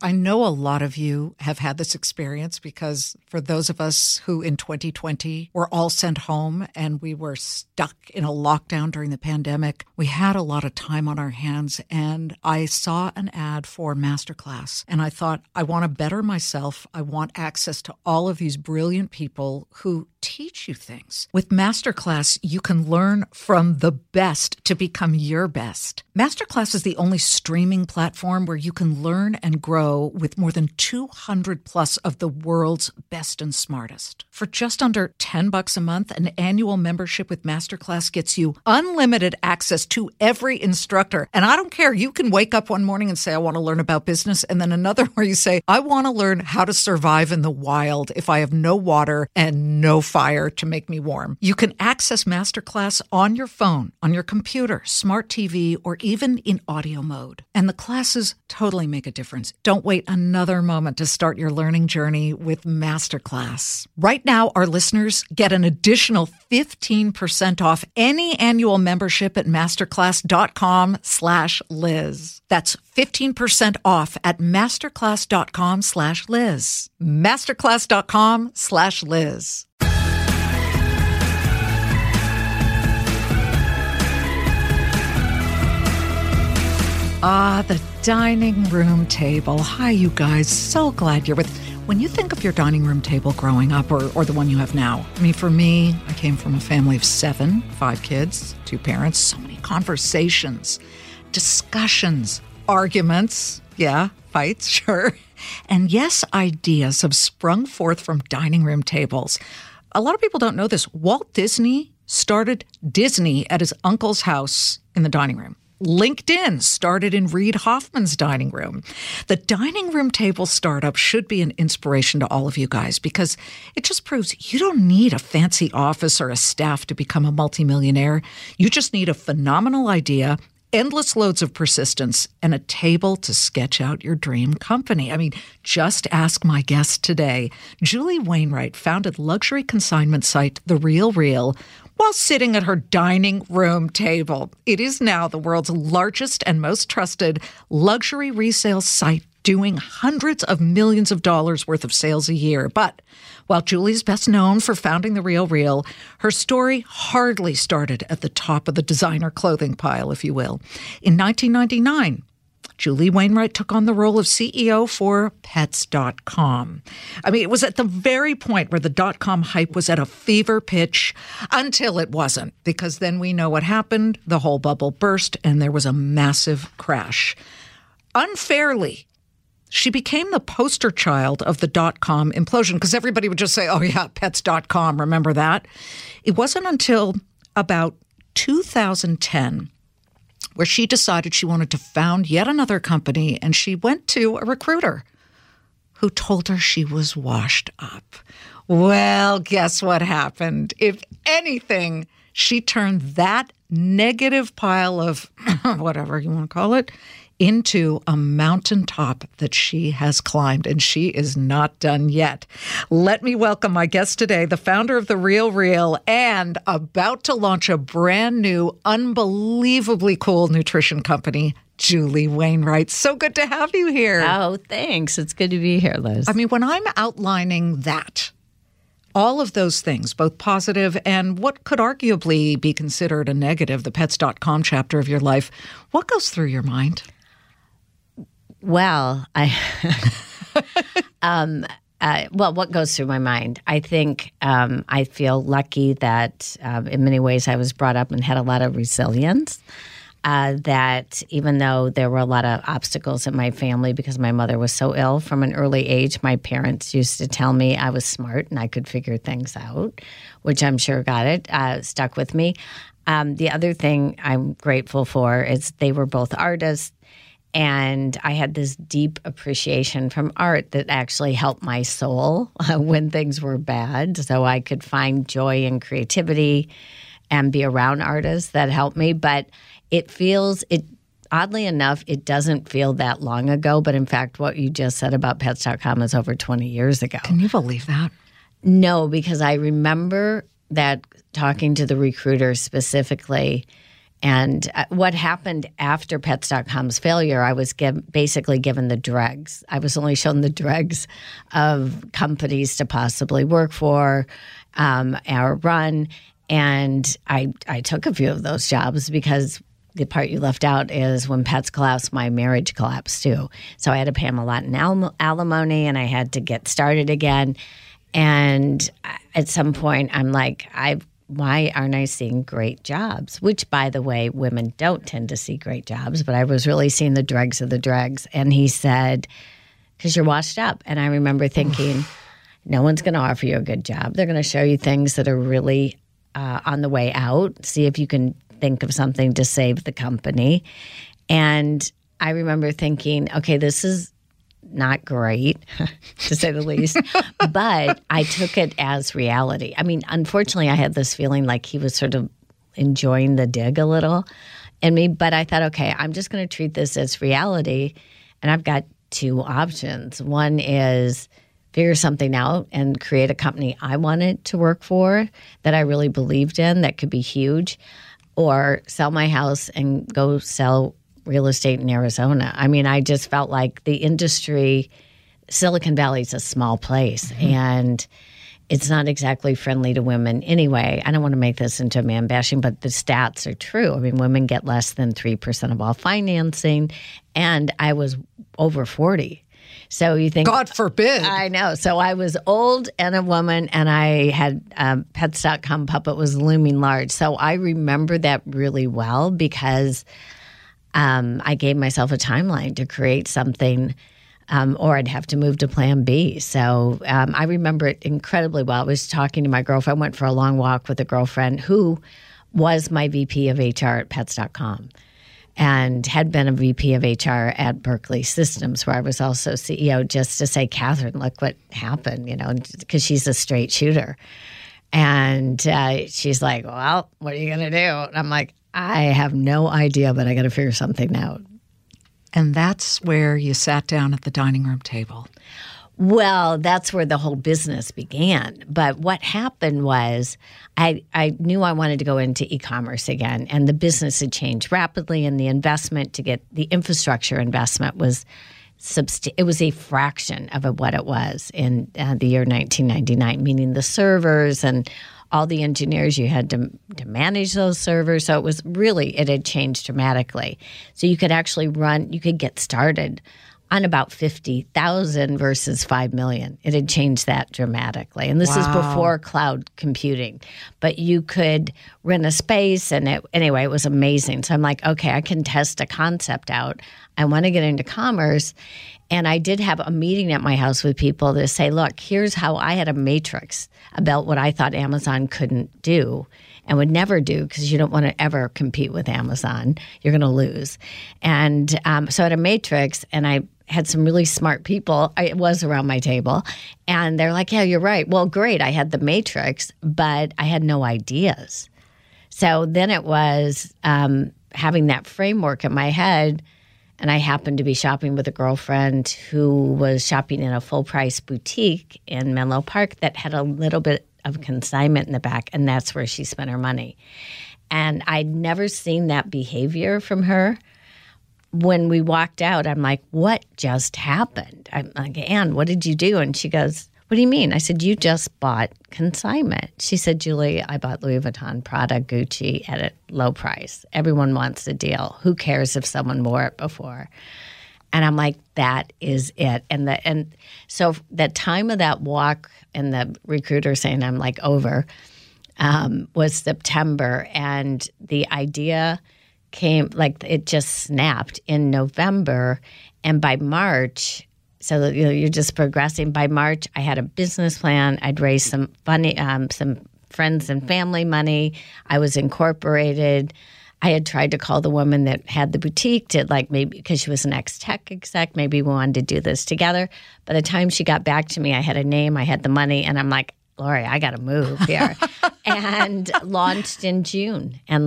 I know a lot of you have had this experience because for those of us who in 2020 were all sent home and we were stuck in a lockdown during the pandemic, we had a lot of time on our hands, and I saw an ad for Masterclass and I thought, I want to better myself. I want access to all of these brilliant people who teach you things. With Masterclass, you can learn from the best to become your best. Masterclass is the only streaming platform where you can learn and grow with more than 200 plus of the world's best and smartest. For just under $10 a month, an annual membership with Masterclass gets you unlimited access to every instructor. And I don't care. You can wake up one morning and say, I want to learn about business. And then another where you say, I want to learn how to survive in the wild if I have no water and no fire to make me warm. You can access Masterclass on your phone, on your computer, smart TV, or even in audio mode. And the classes totally make a difference. Don't wait another moment to start your learning journey with Masterclass. Right now, our listeners get an additional 15% off any annual membership at masterclass.com/Liz. That's 15% off at masterclass.com/Liz. Masterclass.com/Liz. The dining room table. Hi, you guys. So glad you're with. When you think of your dining room table growing up or the one you have now, I mean, for me, I came from a family of 7, 5 kids, 2 parents, so many conversations, discussions, arguments, yeah, fights, sure. And yes, ideas have sprung forth from dining room tables. A lot of people don't know this. Walt Disney started Disney at his uncle's house in the dining room. LinkedIn started in Reid Hoffman's dining room. The dining room table startup should be an inspiration to all of you guys because it just proves you don't need a fancy office or a staff to become a multimillionaire. You just need a phenomenal idea, endless loads of persistence, and a table to sketch out your dream company. I mean, just ask my guest today. Julie Wainwright founded luxury consignment site The RealReal while sitting at her dining room table. It is now the world's largest and most trusted luxury resale site, doing hundreds of millions of dollars worth of sales a year. But while Julie's best known for founding The RealReal, her story hardly started at the top of the designer clothing pile, if you will. In 1999, Julie Wainwright took on the role of CEO for Pets.com. I mean, it was at the very point where the .com hype was at a fever pitch until it wasn't, because then we know what happened. The whole bubble burst and there was a massive crash. Unfairly, she became the poster child of the .com implosion because everybody would just say, oh yeah, Pets.com, remember that? It wasn't until about 2010 where she decided she wanted to found yet another company, and she went to a recruiter who told her she was washed up. Well, guess what happened? If anything, she turned that negative pile of whatever you want to call it into a mountaintop that she has climbed, and she is not done yet. Let me welcome my guest today, the founder of The RealReal and about to launch a brand new, unbelievably cool nutrition company, Julie Wainwright. So good to have you here. Oh, thanks. It's good to be here, Liz. I mean, when I'm outlining that, all of those things, both positive and what could arguably be considered a negative, the Pets.com chapter of your life, what goes through your mind? Well, what goes through my mind? I think I feel lucky that in many ways I was brought up and had a lot of resilience. That even though there were a lot of obstacles in my family because my mother was so ill from an early age, my parents used to tell me I was smart and I could figure things out, which I'm sure stuck with me. The other thing I'm grateful for is they were both artists. And I had this deep appreciation from art that actually helped my soul when things were bad. So I could find joy and creativity and be around artists that helped me. But oddly enough, it doesn't feel that long ago. But in fact, what you just said about Pets.com is over 20 years ago. Can you believe that? No, because I remember that talking to the recruiter specifically And what happened after Pets.com's failure, I was basically given the dregs. I was only shown the dregs of companies to possibly work for or run. And I took a few of those jobs because the part you left out is when Pets collapsed, my marriage collapsed too. So I had to pay him a lot in alimony, and I had to get started again. And at some point, I'm like, why aren't I seeing great jobs? Which, by the way, women don't tend to see great jobs, but I was really seeing the dregs of the dregs. And he said, because you're washed up. And I remember thinking, no one's going to offer you a good job. They're going to show you things that are really on the way out. See if you can think of something to save the company. And I remember thinking, okay, this is not great, to say the least, but I took it as reality. I mean, unfortunately, I had this feeling like he was sort of enjoying the dig a little in me, but I thought, okay, I'm just going to treat this as reality, and I've got two options. One is figure something out and create a company I wanted to work for that I really believed in that could be huge, or sell my house and go sell real estate in Arizona. I mean, I just felt like the industry, Silicon Valley is a small place, and it's not exactly friendly to women anyway. I don't want to make this into man bashing, but the stats are true. I mean, women get less than 3% of all financing, and I was over 40. So you think, God forbid. I know. So I was old and a woman, and I had Pets.com puppet was looming large. So I remember that really well because I gave myself a timeline to create something, or I'd have to move to plan B. So I remember it incredibly well. I was talking to my girlfriend, went for a long walk with a girlfriend who was my VP of HR at Pets.com and had been a VP of HR at Berkeley Systems, where I was also CEO, just to say, Catherine, look what happened, because she's a straight shooter. And she's like, well, what are you going to do? And I'm like, I have no idea, but I got to figure something out. And that's where you sat down at the dining room table. Well, that's where the whole business began. But what happened was I knew I wanted to go into e-commerce again, and the business had changed rapidly, and the investment to get the infrastructure investment was it was a fraction of what it was in the year 1999, meaning the servers and all the engineers you had to manage those servers. So it had changed dramatically. So you could actually you could get started on about 50,000 versus 5 million. It had changed that dramatically. And this is before cloud computing. But you could rent a space, and it was amazing. So I'm like, okay, I can test a concept out. I want to get into commerce. And I did have a meeting at my house with people to say, look, here's how I had a matrix about what I thought Amazon couldn't do and would never do, because you don't want to ever compete with Amazon. You're going to lose. And so I had a matrix, and I had some really smart people. It was around my table. And they're like, yeah, you're right. Well, great. I had the matrix, but I had no ideas. So then it was having that framework in my head. And I happened to be shopping with a girlfriend who was shopping in a full-price boutique in Menlo Park that had a little bit of consignment in the back, and that's where she spent her money. And I'd never seen that behavior from her. When we walked out, I'm like, what just happened? I'm like, Anne, what did you do? And she goes, what do you mean? I said, you just bought consignment. She said, Julie, I bought Louis Vuitton, Prada, Gucci at a low price. Everyone wants a deal. Who cares if someone wore it before? And I'm like, that is it. And so the time of that walk and the recruiter saying I'm like over was September. And the idea came, like it just snapped in November. And by March, so you're just progressing. By March, I had a business plan. I'd raised some friends and family money. I was incorporated. I had tried to call the woman that had the boutique to maybe because she was an ex-tech exec, maybe we wanted to do this together. By the time she got back to me, I had a name, I had the money, and I'm like, Lori, I got to move here. And launched in June. And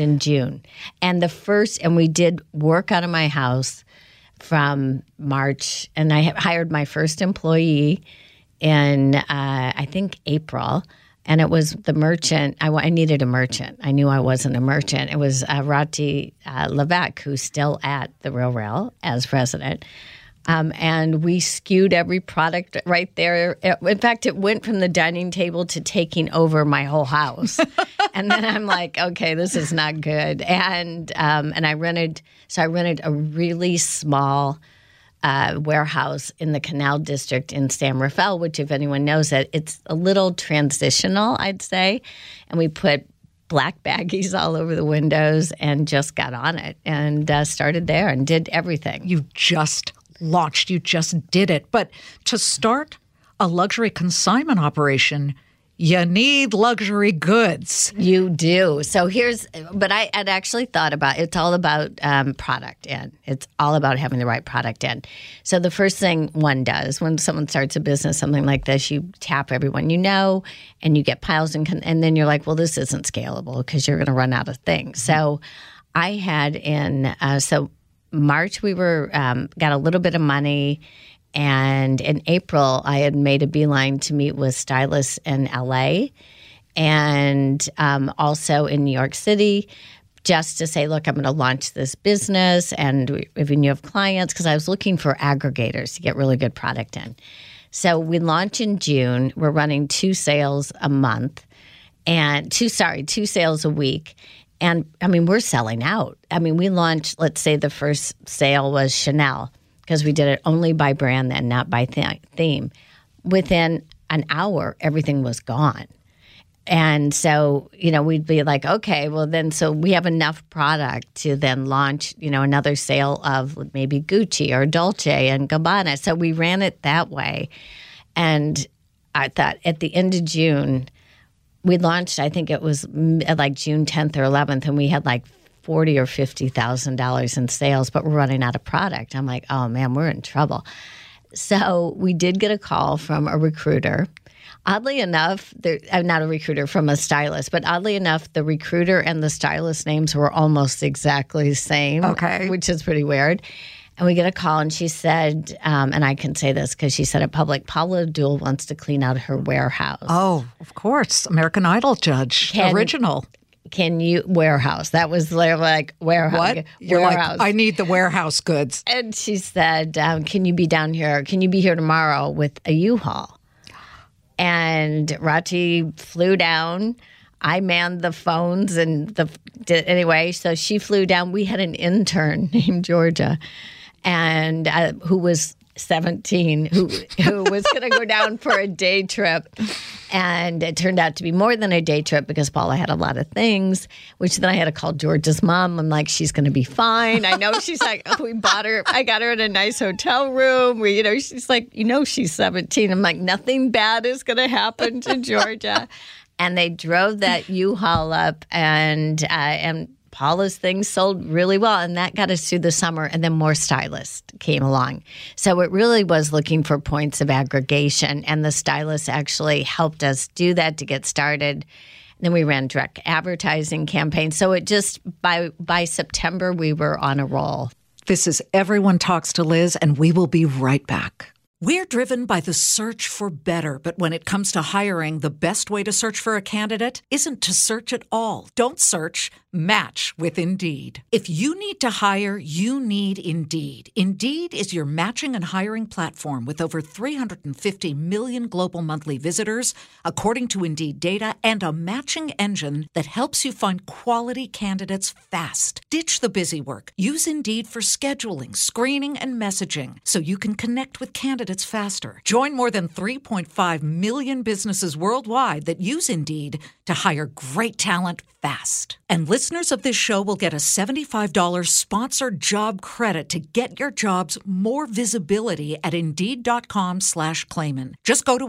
we did work out of my house from March, and I hired my first employee in, I think, April And it was the merchant. I needed a merchant. I knew I wasn't a merchant. It was Rati Levesque, who's still at the Real Rail as president. And we skewed every product right there. In fact, it went from the dining table to taking over my whole house. And then I'm like, okay, this is not good. And I rented a really small warehouse in the Canal District in San Rafael, which, if anyone knows it, it's a little transitional, I'd say. And we put black baggies all over the windows and just got on it and started there and did everything. You just launched. You just did it. But to start a luxury consignment operation, you need luxury goods. You do. So but I had actually thought about, it's all about product in. It's all about having the right product in. So the first thing one does when someone starts a business, something like this, you tap everyone you know and you get piles and then you're like, well, this isn't scalable because you're going to run out of things. So I had March, we got a little bit of money, and in April, I had made a beeline to meet with stylists in LA and also in New York City, just to say, look, I'm going to launch this business, and even you have clients, because I was looking for aggregators to get really good product in. So we launch in June. We're running 2 sales a month, and 2 sales a week. And, I mean, we're selling out. I mean, we launched, let's say the first sale was Chanel, because we did it only by brand then, not by theme. Within an hour, everything was gone. And so, we'd be like, okay, well then, so we have enough product to then launch, another sale of maybe Gucci or Dolce and Gabbana. So we ran it that way. And I thought at the end of June, we launched, I think it was like June 10th or 11th, and we had like $40,000 or $50,000 in sales, but we're running out of product. I'm like, oh man, we're in trouble. So we did get a call from a recruiter. Oddly enough, not a recruiter, from a stylist, but oddly enough, the recruiter and the stylist names were almost exactly the same, which is pretty weird. And we get a call, and she said, and I can say this because she said it public, Paula Abdul wants to clean out her warehouse. Oh, of course. American Idol judge, original. Can you, warehouse? That was like warehouse. What? You're warehouse. Like, I need the warehouse goods. And she said, can you be down here? Can you be here tomorrow with a U-Haul? And Rati flew down. I manned the phones anyway. So she flew down. We had an intern named Georgia, and who was 17, who was going to go down for a day trip. And it turned out to be more than a day trip because Paula had a lot of things, which then I had to call Georgia's mom. I'm like, she's going to be fine. I know she's like, we bought her. I got her in a nice hotel room. She's like, she's 17. I'm like, nothing bad is going to happen to Georgia. And they drove that U-Haul up, and Paula's things sold really well, and that got us through the summer, and then more stylists came along. So it really was looking for points of aggregation, and the stylists actually helped us do that to get started. And then we ran direct advertising campaigns. So it just, by September, we were on a roll. This is Everyone Talks to Liz, and we will be right back. We're driven by the search for better, but when it comes to hiring, the best way to search for a candidate isn't to search at all. Don't search, match with Indeed. If you need to hire, you need Indeed. Indeed is your matching and hiring platform with over 350 million global monthly visitors, according to Indeed data, and a matching engine that helps you find quality candidates fast. Ditch the busy work. Use Indeed for scheduling, screening, and messaging so you can connect with candidates faster. Join more than 3.5 million businesses worldwide that use Indeed to hire great talent fast. And listeners of this show will get a $75 sponsored job credit to get your jobs more visibility at Indeed.com/Clayman. Just go to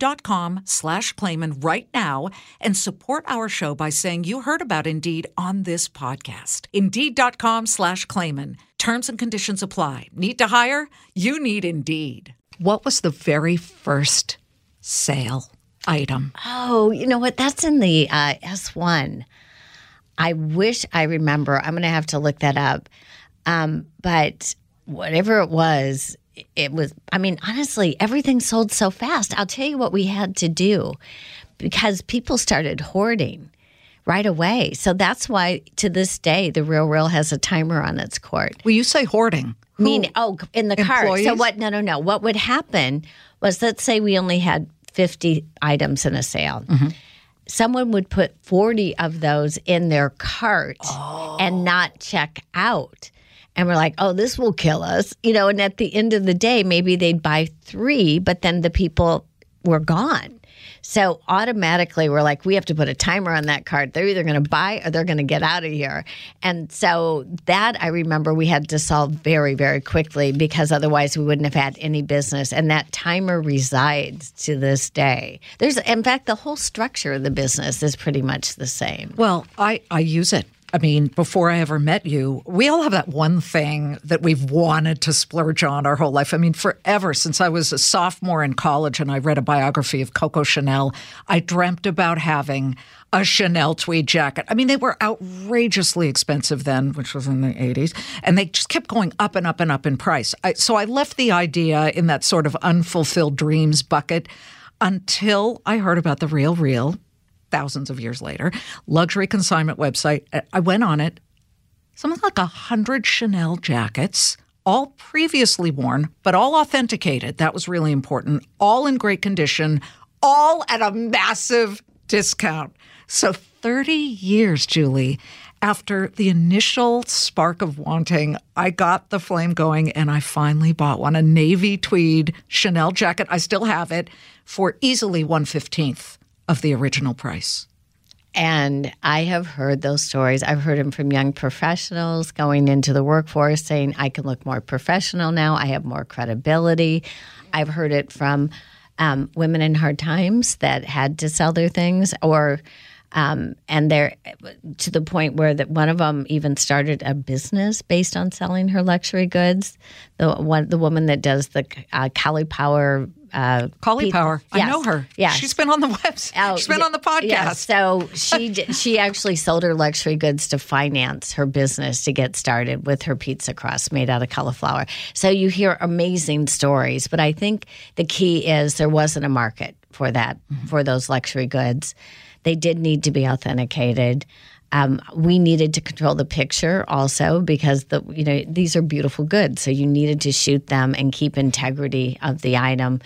Indeed.com/Clayman right now and support our show by saying you heard about Indeed on this podcast. Indeed.com/Clayman. Terms and conditions apply. Need to hire? You need Indeed. What was the very first sale item? Oh, you know what? That's in the S1. I wish I remember. I'm going to have to look that up. But whatever it was, honestly, everything sold so fast. I'll tell you what we had to do. because people started hoarding right away. So that's why to this day, the Real has a timer on its cord. Well, you say hoarding. In the cart. Employees? So what? No. What would happen was, let's say we only had 50 items in a sale. Someone would put 40 of those in their cart and not check out. And we're like, oh, this will kill us. And at the end of the day, maybe they'd buy 3, but then the people were gone. So automatically we're like, we have to put a timer on that cart. They're either going to buy or they're going to get out of here. And so that I remember we had to solve very, very quickly, because otherwise we wouldn't have had any business. And that timer resides to this day. In fact, the whole structure of the business is pretty much the same. Well, I use it. I mean, before I ever met you, we all have that one thing that we've wanted to splurge on our whole life. I mean, forever, since I was a sophomore in college and I read a biography of Coco Chanel, I dreamt about having a Chanel tweed jacket. I mean, they were outrageously expensive then, which was in the 80s, and they just kept going up and up and up in price. So I left the idea in that sort of unfulfilled dreams bucket until I heard about the Real, thousands of years later, luxury consignment website. I went on it, something like 100 Chanel jackets, all previously worn, but all authenticated. That was really important. All in great condition, all at a massive discount. So 30 years, Julie, after the initial spark of wanting, I got the flame going and I finally bought one, a navy tweed Chanel jacket. I still have it for easily 1/15 of the original price. And I have heard those stories. I've heard them from young professionals going into the workforce saying, I can look more professional now. I have more credibility. I've heard it from women in hard times that had to sell their things, and they're to the point where that one of them even started a business based on selling her luxury goods. The woman that does the Collie Power. Power. Yes. I know her. Yeah. She's been on the website. She's been on the podcast. Yeah. So she actually sold her luxury goods to finance her business to get started with her pizza crust made out of cauliflower. So you hear amazing stories, but I think the key is there wasn't a market for that, for those luxury goods. They did need to be authenticated. We needed to control the picture also, because these are beautiful goods. So you needed to shoot them and keep integrity of the item.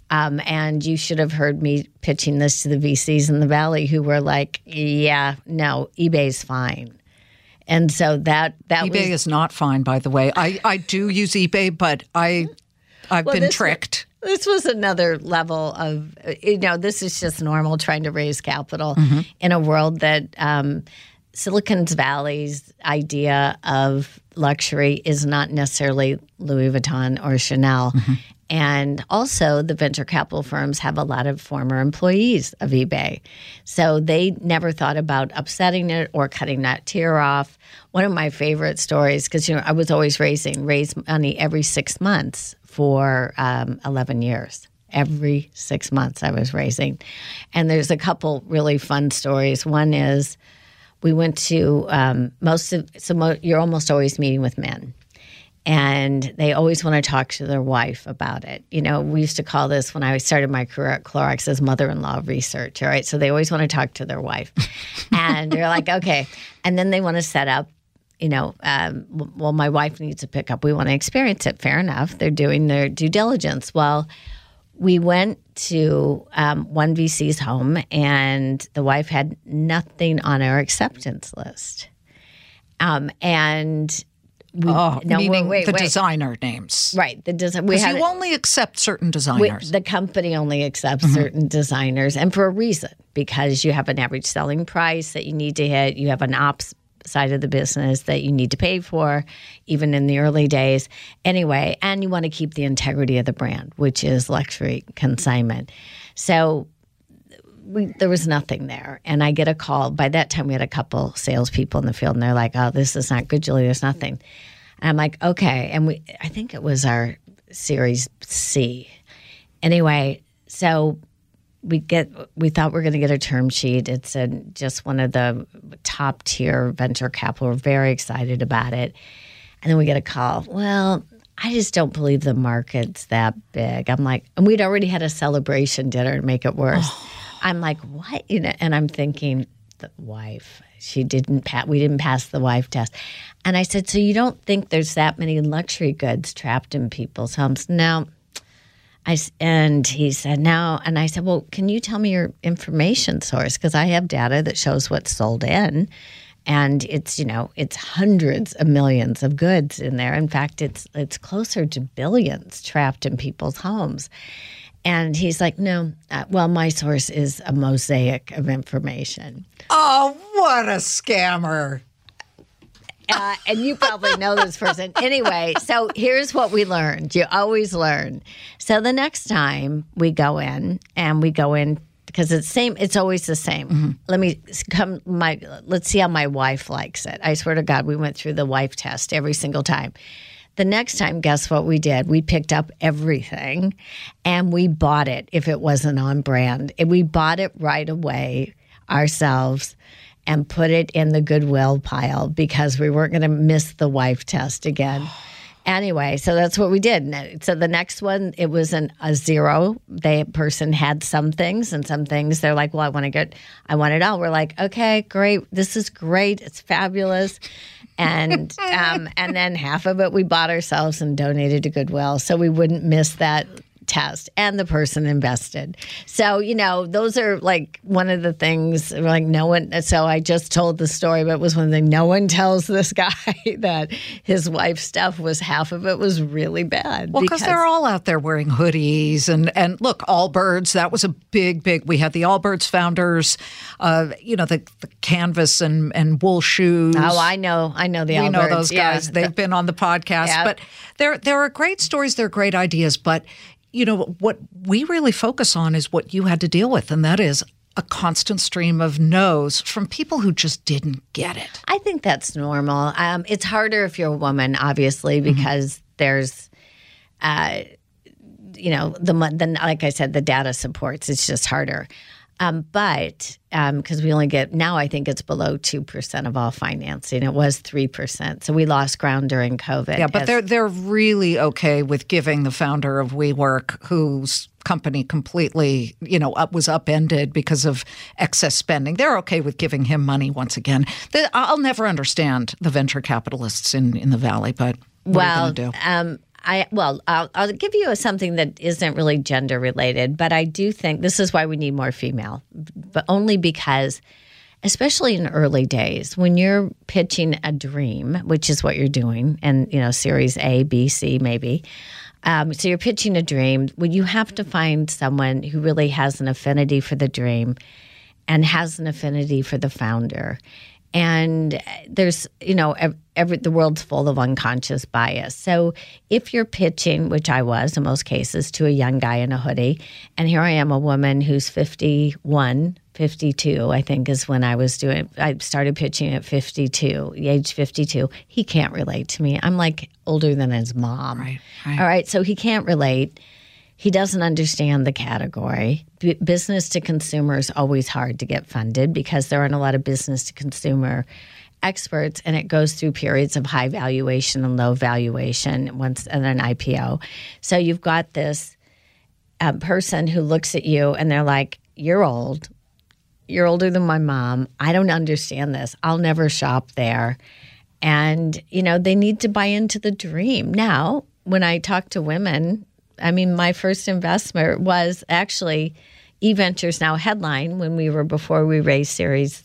And you should have heard me pitching this to the VCs in the Valley, who were like, yeah, no, eBay's fine. And so that eBay is not fine, by the way. I do use eBay, but I've been tricked. This was another level of, this is just normal trying to raise capital in a world that Silicon Valley's idea of luxury is not necessarily Louis Vuitton or Chanel. And also the venture capital firms have a lot of former employees of eBay. So they never thought about upsetting it or cutting that tier off. One of my favorite stories, because I was always raise money every 6 months for 11 years. Every 6 months I was raising. And there's a couple really fun stories. One is we went to you're almost always meeting with men. And they always want to talk to their wife about it. We used to call this, when I started my career at Clorox, as mother-in-law research, all right? So they always want to talk to their wife. And you're like, okay. And then they want to set up, well, my wife needs a pickup. We want to experience it. Fair enough. They're doing their due diligence. Well, we went to one VC's home, and the wife had nothing on our acceptance list. The designer names. Right. The design. You only accept certain designers. The company only accepts certain designers, and for a reason, because you have an average selling price that you need to hit. You have an ops side of the business that you need to pay for, even in the early days. Anyway, and you want to keep the integrity of the brand, which is luxury consignment. So there was nothing there. And I get a call. By that time, we had a couple salespeople in the field, and they're like, oh, this is not good, Julie. There's nothing. And I'm like, okay. And I think it was our Series C. Anyway, so we thought we were going to get a term sheet. It's just one of the top tier venture capital. We're very excited about it. And then we get a call. Well, I just don't believe the market's that big. I'm like, and we'd already had a celebration dinner to make it worse. I'm like, what? And I'm thinking, the wife, we didn't pass the wife test. And I said, so you don't think there's that many luxury goods trapped in people's homes? No. And he said, no. And I said, well, can you tell me your information source? Because I have data that shows what's sold in. And it's hundreds of millions of goods in there. In fact, it's closer to billions trapped in people's homes. And he's like, no, my source is a mosaic of information. Oh, what a scammer. And you probably know this person. Anyway, so here's what we learned. You always learn. So the next time we go in because it's always the same. Mm-hmm. Let's see how my wife likes it. I swear to God, we went through the wife test every single time. The next time, guess what we did? We picked up everything and we bought it if it wasn't on brand. And we bought it right away ourselves and put it in the Goodwill pile because we weren't going to miss the wife test again. Anyway, so that's what we did. So the next one, it was a zero. The person had some things, and some things they're like, well, I want it all. We're like, okay, great. This is great. It's fabulous. And then half of it we bought ourselves and donated to Goodwill so we wouldn't miss that test, and the person invested. So, those are like one of the things, like no one, so I just told the story, but it was one thing, no one tells this guy that his wife's stuff half of it was really bad. Well, because they're all out there wearing hoodies and look, Allbirds, that was a big, we had the Allbirds founders, the canvas and wool shoes. Oh, I know the Allbirds. We know those guys. Yeah. They've been on the podcast, yeah. But there are great stories, they're great ideas, but what we really focus on is what you had to deal with, and that is a constant stream of no's from people who just didn't get it. I think that's normal. It's harder if you're a woman, obviously, because there's, like I said, the data supports. It's just harder. But because we only get, now I think it's below 2% of all financing. It was 3%. So we lost ground during COVID. Yeah, but they're really okay with giving the founder of WeWork, whose company completely, was upended because of excess spending. They're okay with giving him money once again. I'll never understand the venture capitalists in the Valley, but what are you going to do? I'll give you something that isn't really gender related, but I do think this is why we need more female, but only because, especially in early days, when you're pitching a dream, which is what you're doing, and Series A, B, C, maybe. So you're pitching a dream. Well, you have to find someone who really has an affinity for the dream and has an affinity for the founder. And there's, the world's full of unconscious bias. So if you're pitching, which I was in most cases, to a young guy in a hoodie, and here I am, a woman who's 51, 52, I think is when I started pitching at 52, age 52. He can't relate to me. I'm like older than his mom. Right. All right, so he can't relate. He doesn't understand the category. Business to consumer is always hard to get funded because there aren't a lot of business to consumer experts, and it goes through periods of high valuation and low valuation and an IPO. So you've got this person who looks at you and they're like, you're old. You're older than my mom. I don't understand this. I'll never shop there. And, they need to buy into the dream. Now, when I talk to women, my first investment was actually eVentures, now Headline, before we raised Series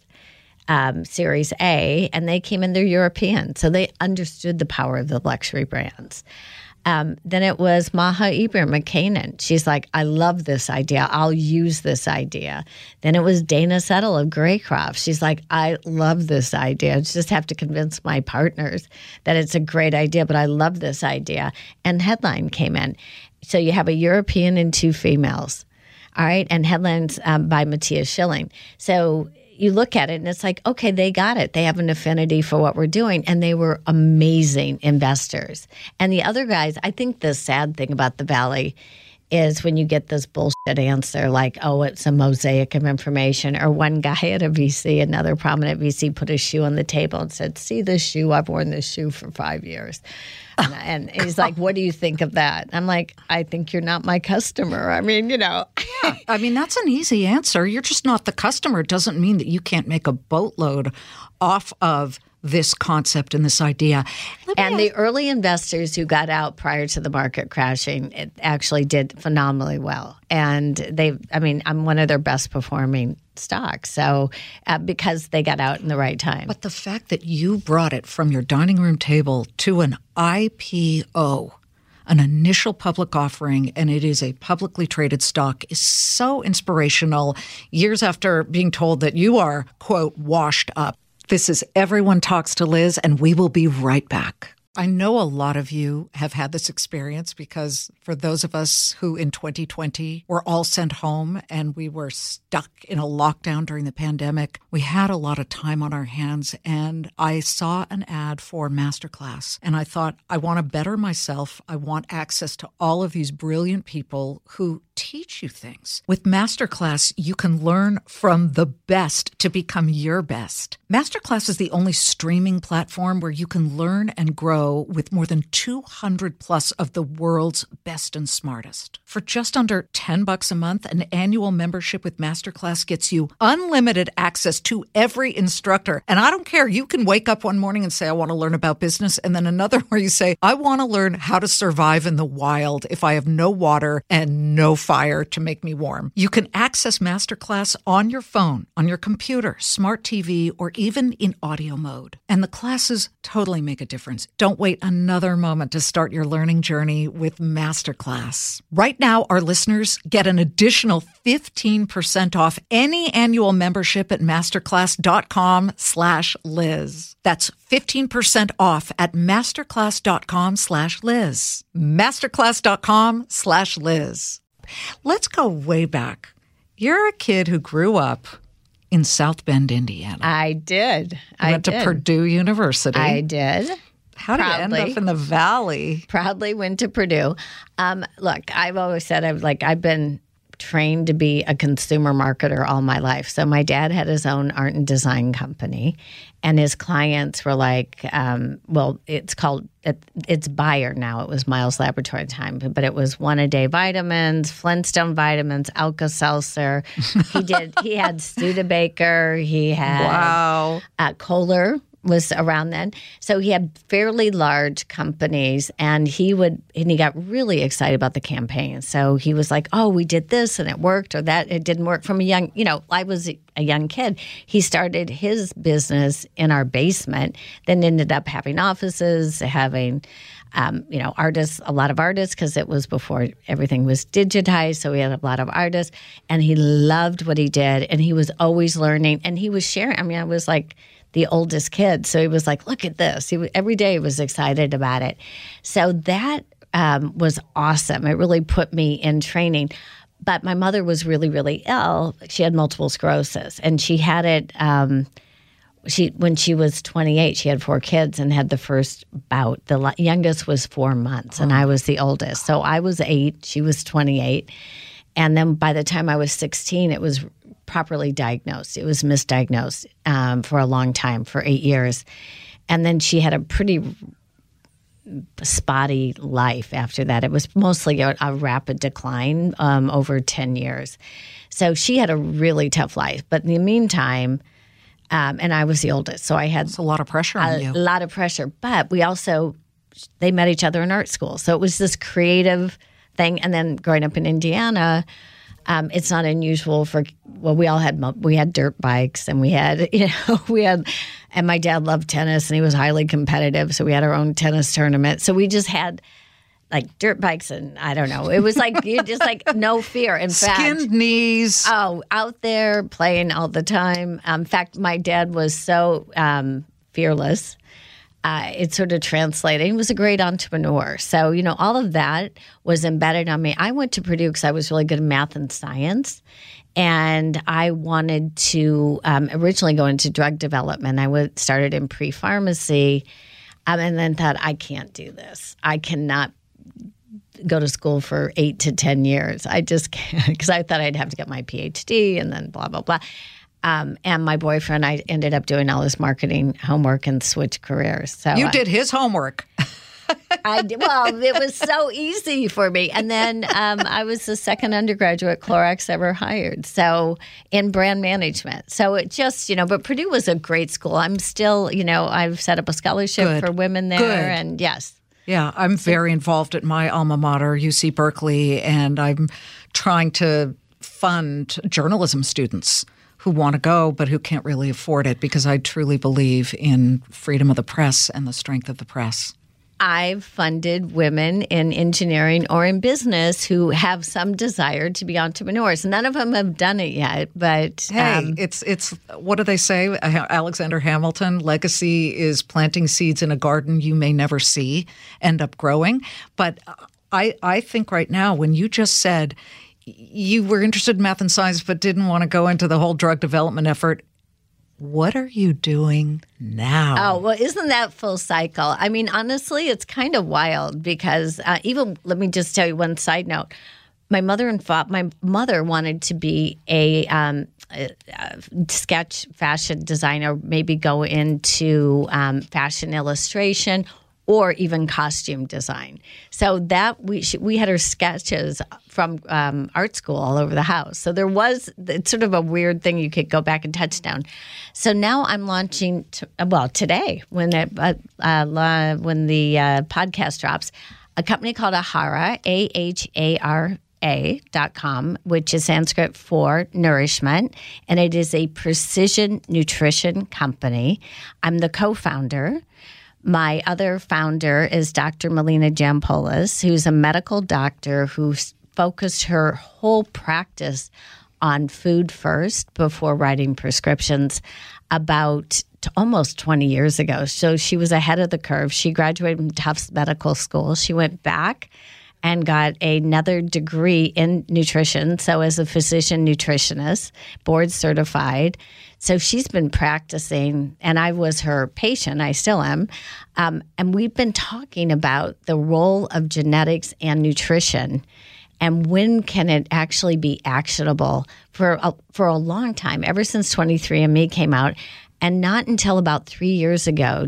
A, and they came in, they're European, so they understood the power of the luxury brands. Then it was Maha Ibrahim McCain. She's like, I love this idea. I'll use this idea. Then it was Dana Settle of Greycroft. She's like, I love this idea. I just have to convince my partners that it's a great idea, but I love this idea. And Headline came in. So you have a European and two females, all right? And Headlines by Matthias Schilling. So you look at it and it's like, okay, they got it. They have an affinity for what we're doing, and they were amazing investors. And the other guys, I think the sad thing about the Valley is when you get this bullshit answer like, oh, it's a mosaic of information. Or one guy at a VC, another prominent VC, put a shoe on the table and said, see this shoe? I've worn this shoe for 5 years. And he's like, what do you think of that? I'm like, I think you're not my customer. I mean, Yeah, I mean, that's an easy answer. You're just not the customer. It doesn't mean that you can't make a boatload off of this concept and this idea. And the early investors who got out prior to the market crashing, it actually did phenomenally well. And I'm one of their best performing stocks. So because they got out in the right time. But the fact that you brought it from your dining room table to an IPO, an initial public offering, and it is a publicly traded stock, is so inspirational years after being told that you are, quote, washed up. This is Everyone Talks to Liz, and we will be right back. I know a lot of you have had this experience because for those of us who in 2020 were all sent home and we were stuck in a lockdown during the pandemic, we had a lot of time on our hands, and I saw an ad for Masterclass and I thought, I want to better myself. I want access to all of these brilliant people who teach you things. With Masterclass, you can learn from the best to become your best. Masterclass is the only streaming platform where you can learn and grow with more than 200 plus of the world's best and smartest. For just under $10 a month, an annual membership with Masterclass gets you unlimited access to every instructor. And I don't care. You can wake up one morning and say, I want to learn about business. And then another where you say, I want to learn how to survive in the wild if I have no water and no fire to make me warm. You can access Masterclass on your phone, on your computer, smart TV, or even in audio mode. And the classes totally make a difference. Don't wait another moment to start your learning journey with Masterclass. Right now, our listeners get an additional 15% off any annual membership at masterclass.com/Liz. That's 15% off at masterclass.com/Liz. Masterclass.com/Liz. Let's go way back. You're a kid who grew up in South Bend, Indiana. I did. I went to Purdue University. I did. How did you end up in the Valley? Proudly went to Purdue. Look, I've always said I've been trained to be a consumer marketer all my life. So my dad had his own art and design company, and his clients were like, it's Bayer now. It was Miles Laboratory at the time, but it was one-a-day vitamins, Flintstone vitamins, Alka-Seltzer. He had Studebaker. He had Kohler was around then. So he had fairly large companies, and he got really excited about the campaign. So he was like, oh, we did this and it worked, or that it didn't work. From a young, I was a young kid. He started his business in our basement, then ended up having offices, having artists, a lot of artists, because it was before everything was digitized. So we had a lot of artists, and he loved what he did, and he was always learning, and he was sharing. I mean, I was like the oldest kid. So he was like, look at this. Every day he was excited about it. So that was awesome. It really put me in training. But my mother was really, really ill. She had multiple sclerosis, and she had it when she was 28, she had 4 kids and had the first bout. The youngest was 4 months, and I was the oldest. So I was 8, she was 28. And then by the time I was 16, it was properly diagnosed. It was misdiagnosed for a long time, for 8 years. And then she had a pretty spotty life after that. It was mostly a rapid decline over 10 years. So she had a really tough life. But in the meantime, and I was the oldest, so I had a lot of pressure on you. A lot of pressure. But they met each other in art school. So it was this creative thing. And then growing up in Indiana, it's not unusual we had dirt bikes, and and my dad loved tennis, and he was highly competitive. So we had our own tennis tournament. So we just had like dirt bikes, and I don't know. It was like no fear. In fact, skinned knees. Oh, out there playing all the time. In fact, my dad was so fearless. It sort of translated. He was a great entrepreneur. So, all of that was embedded on me. I went to Purdue because I was really good at math and science. And I wanted to originally go into drug development. I started in pre-pharmacy and then thought, I can't do this. I cannot go to school for 8 to 10 years. I just can't, because I thought I'd have to get my PhD and then blah, blah, blah. And my boyfriend, I ended up doing all his marketing homework and switched careers. So you did his homework. I did. Well, it was so easy for me. And then I was the second undergraduate Clorox ever hired, so in brand management. So it just, but Purdue was a great school. I'm still, I've set up a scholarship for women there. And yes. Yeah, I'm very involved at my alma mater, UC Berkeley, and I'm trying to fund journalism students who want to go but who can't really afford it, because I truly believe in freedom of the press and the strength of the press. I've funded women in engineering or in business who have some desire to be entrepreneurs. None of them have done it yet, but hey, it's what do they say? Alexander Hamilton: legacy is planting seeds in a garden you may never see end up growing. But I think right now, when you just said you were interested in math and science but didn't want to go into the whole drug development effort, what are you doing now? Oh, well, isn't that full cycle? I mean, honestly, it's kind of wild because even, let me just tell you one side note. My mother wanted to be a sketch fashion designer, maybe go into fashion illustration or even costume design. So that we had her sketches from art school all over the house. So it's sort of a weird thing you could go back and touch down. So now I'm launching, today when the podcast drops, a company called Ahara, AHARA.com, which is Sanskrit for nourishment, and it is a precision nutrition company. I'm the co-founder. My other founder is Dr. Melina Jampoulos, who's a medical doctor who focused her whole practice on food first before writing prescriptions about almost 20 years ago. So she was ahead of the curve. She graduated from Tufts Medical School. She went back and got another degree in nutrition, so as a physician nutritionist, board certified. So she's been practicing, and I was her patient. I still am. And we've been talking about the role of genetics and nutrition and when can it actually be actionable for a long time, ever since 23andMe came out. And not until about 3 years ago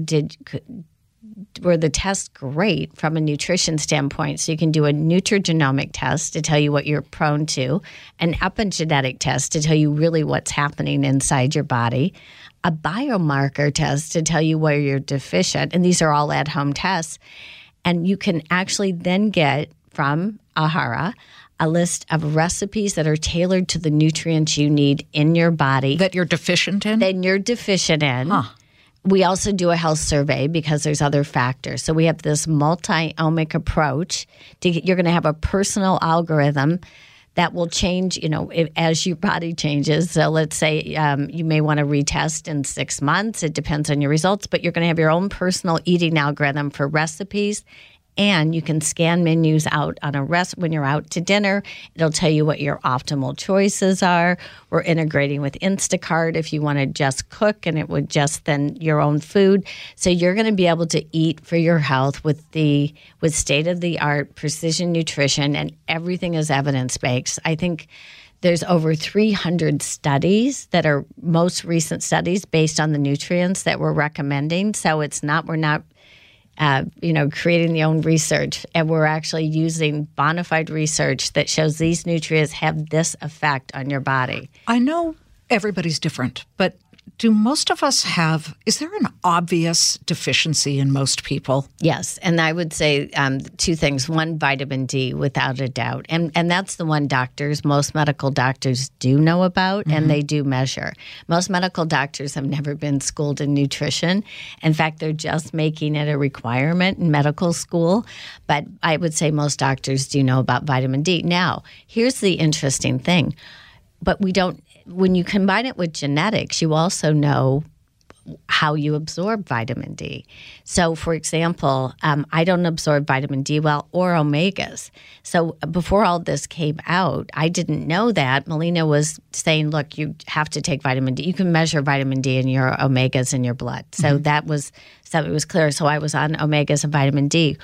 were the tests great from a nutrition standpoint. So you can do a nutrigenomic test to tell you what you're prone to, an epigenetic test to tell you really what's happening inside your body, a biomarker test to tell you where you're deficient. And these are all at-home tests. And you can actually then get from Ahara a list of recipes that are tailored to the nutrients you need in your body. That you're deficient in? That you're deficient in. Huh. We also do a health survey because there's other factors. So we have this multi-omic approach. You're going to have a personal algorithm that will change, as your body changes. So let's say you may want to retest in 6 months. It depends on your results, but you're going to have your own personal eating algorithm for recipes. And you can scan menus out on when you're out to dinner. It'll tell you what your optimal choices are. We're integrating with Instacart if you want to just cook, and it would just then your own food. So you're going to be able to eat for your health with state-of-the-art precision nutrition, and everything is evidence-based. I think there's over 300 studies that are most recent studies based on the nutrients that we're recommending. So we're not creating the own research, and we're actually using bona fide research that shows these nutrients have this effect on your body. I know everybody's different, but do most of us is there an obvious deficiency in most people? Yes, and I would say two things. One, vitamin D, without a doubt. And that's the one most medical doctors do know about, and they do measure. Most medical doctors have never been schooled in nutrition. In fact, they're just making it a requirement in medical school. But I would say most doctors do know about vitamin D. Now, here's the interesting thing. But when you combine it with genetics, you also know how you absorb vitamin D. So, for example, I don't absorb vitamin D well or omegas. So before all this came out, I didn't know that. Melina was saying, look, you have to take vitamin D. You can measure vitamin D in your omegas in your blood. So it was clear. So I was on omegas and vitamin D.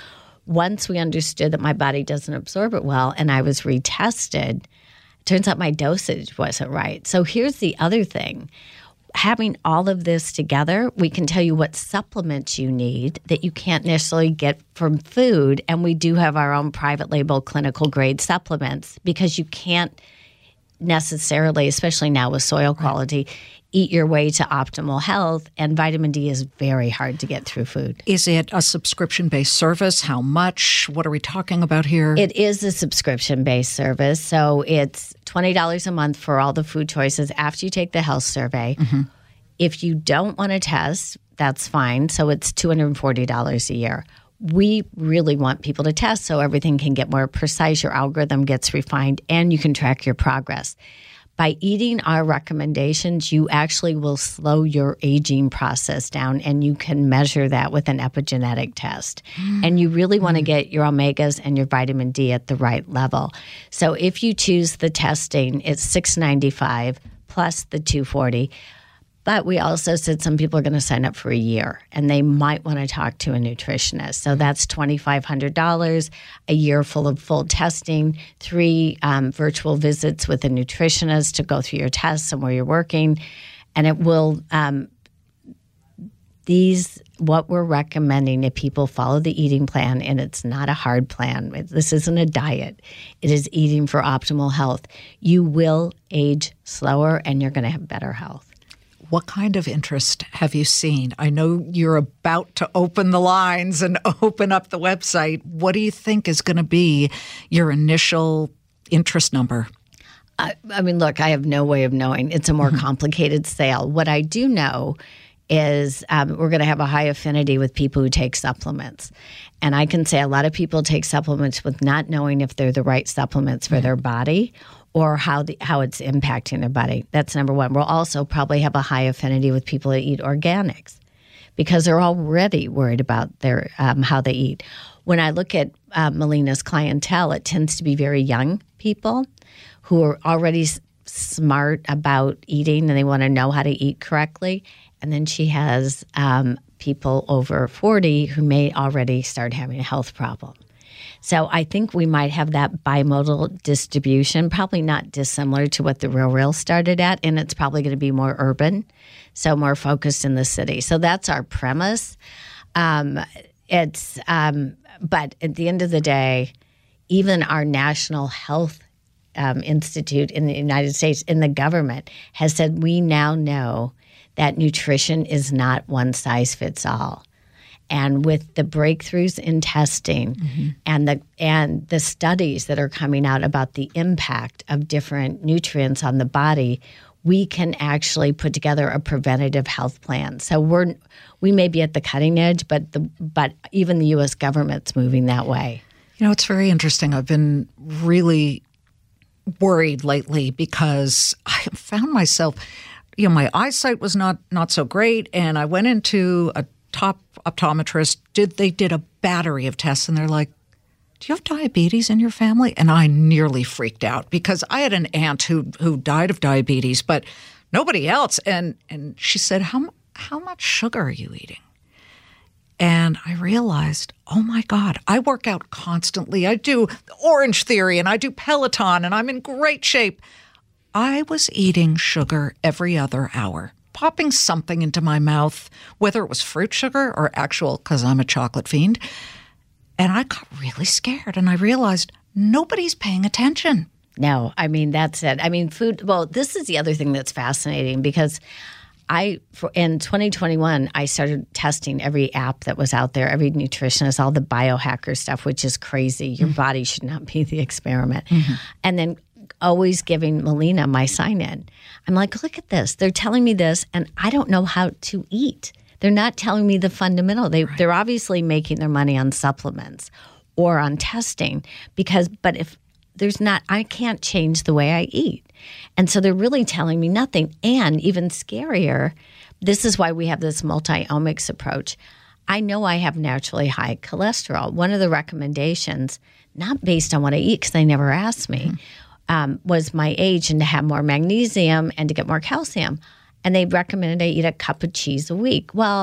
once we understood that my body doesn't absorb it well and I was retested, turns out my dosage wasn't right. So here's the other thing. Having all of this together, we can tell you what supplements you need that you can't necessarily get from food. And we do have our own private label clinical grade supplements because you can't necessarily, especially now with soil quality, eat your way to optimal health. And vitamin D is very hard to get through food. Is it a subscription-based service? How much? What are we talking about here? It is a subscription-based service. So it's $20 a month for all the food choices after you take the health survey. Mm-hmm. If you don't want to test, that's fine. So it's $240 a year. We really want people to test so everything can get more precise, your algorithm gets refined, and you can track your progress. By eating our recommendations, you actually will slow your aging process down, and you can measure that with an epigenetic test. And you really want to get your omegas and your vitamin D at the right level. So if you choose the testing, it's $695 plus the $240. But we also said some people are going to sign up for a year, and they might want to talk to a nutritionist. So that's $2,500, a year full of full testing, 3 virtual visits with a nutritionist to go through your tests and where you're working. And it will, what we're recommending if people follow the eating plan, and it's not a hard plan. This isn't a diet. It is eating for optimal health. You will age slower, and you're going to have better health. What kind of interest have you seen? I know you're about to open the lines and open up the website. What do you think is going to be your initial interest number? I mean, look, I have no way of knowing. It's a more complicated sale. What I do know is we're going to have a high affinity with people who take supplements. And I can say a lot of people take supplements with not knowing if they're the right supplements for their body or how it's impacting their body. That's number one. We'll also probably have a high affinity with people that eat organics because they're already worried about their how they eat. When I look at Melina's clientele, it tends to be very young people who are already smart about eating and they want to know how to eat correctly. And then she has people over 40 who may already start having a health problem. So I think we might have that bimodal distribution, probably not dissimilar to what the Real started at, and it's probably going to be more urban, so more focused in the city. So that's our premise. But at the end of the day, even our National Health Institute in the United States, in the government, has said we now know that nutrition is not one size fits all. And with the breakthroughs in testing and the studies that are coming out about the impact of different nutrients on the body, we can actually put together a preventative health plan. So we may be at the cutting edge, but even the U.S. government's moving that way. You know, it's very interesting. I've been really worried lately because I found myself, my eyesight was not so great, and I went into a top optometrist. They did a battery of tests, and they're like, do you have diabetes in your family? And I nearly freaked out because I had an aunt who died of diabetes, but nobody else. And she said, how much sugar are you eating? And I realized, oh my God, I work out constantly. I do Orange Theory and I do Peloton and I'm in great shape. I was eating sugar every other hour, popping something into my mouth, whether it was fruit sugar or actual, because I'm a chocolate fiend. And I got really scared and I realized nobody's paying attention. No, I mean, that's it. I mean, food, well, this is the other thing that's fascinating because in 2021, I started testing every app that was out there, every nutritionist, all the biohacker stuff, which is crazy. Your body should not be the experiment. Mm-hmm. And then always giving Melina my sign-in. I'm like, look at this. They're telling me this, and I don't know how to eat. They're not telling me the fundamental. They're obviously making their money on supplements or on testing but if there's not, I can't change the way I eat. And so they're really telling me nothing. And even scarier, this is why we have this multi-omics approach. I know I have naturally high cholesterol. One of the recommendations, not based on what I eat, because they never asked me, was my age and to have more magnesium and to get more calcium. And they recommended I eat a cup of cheese a week. Well,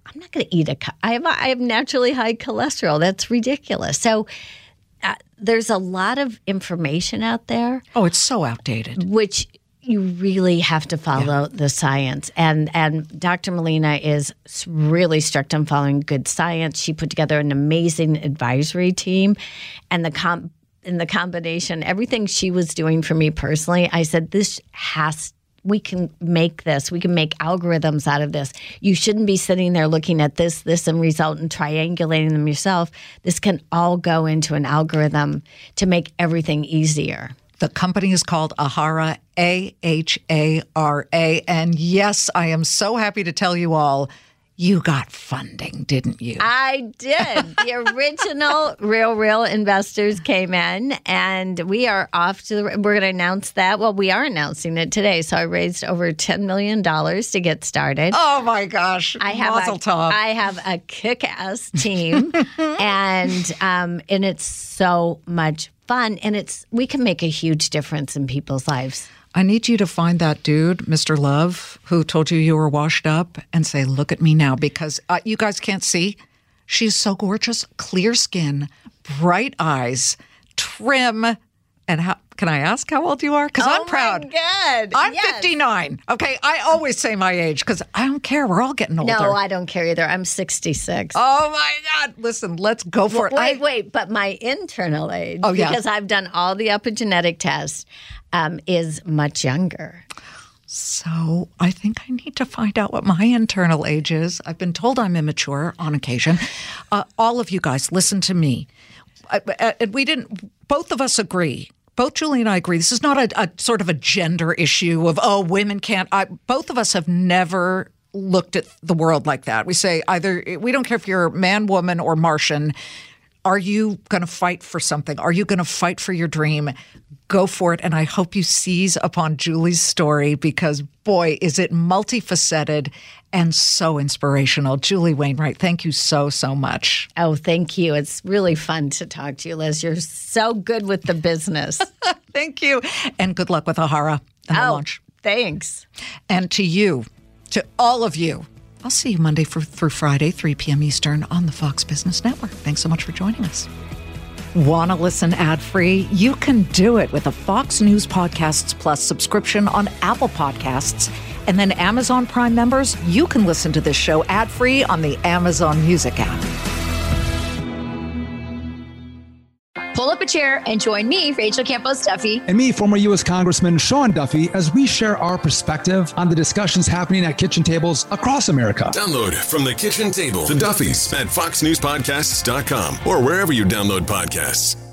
I'm not going to eat I have naturally high cholesterol. That's ridiculous. So there's a lot of information out there. Oh, it's so outdated. Which you really have to follow the science. And Dr. Molina is really strict on following good science. She put together an amazing advisory team. And in the combination, everything she was doing for me personally, I said, we can make this. We can make algorithms out of this. You shouldn't be sitting there looking at this, and result and triangulating them yourself. This can all go into an algorithm to make everything easier. The company is called Ahara, Ahara. And yes, I am so happy to tell you all, you got funding, didn't you? I did. The original Real investors came in, and we are off to we're going to announce that. Well, we are announcing it today. So I raised over $10 million to get started. Oh, my gosh. Mazel tov. I have a kick-ass team, and it's so much fun, and we can make a huge difference in people's lives. I need you to find that dude, Mr. Love, who told you were washed up, and say, look at me now, because you guys can't see. She's so gorgeous, clear skin, bright eyes, trim. And can I ask how old you are? Because I'm proud. Oh, my God. I'm 59. Okay, I always say my age because I don't care. We're all getting older. No, I don't care either. I'm 66. Oh, my God. Listen, let's go for it. Wait. But my internal age, because I've done all the epigenetic tests, is much younger. So I think I need to find out what my internal age is. I've been told I'm immature on occasion. All of you guys, listen to me. Both of us agree. Both Julie and I agree. This is not a sort of a gender issue of, women can't. Both of us have never looked at the world like that. We say we don't care if you're man, woman, or Martian. Are you going to fight for something? Are you going to fight for your dream? Go for it. And I hope you seize upon Julie's story because, boy, is it multifaceted and so inspirational. Julie Wainwright, thank you so, so much. Oh, thank you. It's really fun to talk to you, Liz. You're so good with the business. Thank you. And good luck with Ahara and the launch. Thanks. And to you, to all of you, I'll see you Monday through Friday, 3 p.m. Eastern on the Fox Business Network. Thanks so much for joining us. Want to listen ad-free? You can do it with a Fox News Podcasts Plus subscription on Apple Podcasts. And then Amazon Prime members, you can listen to this show ad-free on the Amazon Music app. Pull up a chair and join me, Rachel Campos Duffy. And me, former U.S. Congressman Sean Duffy, as we share our perspective on the discussions happening at kitchen tables across America. Download From the Kitchen Table, The Duffys, at foxnewspodcasts.com or wherever you download podcasts.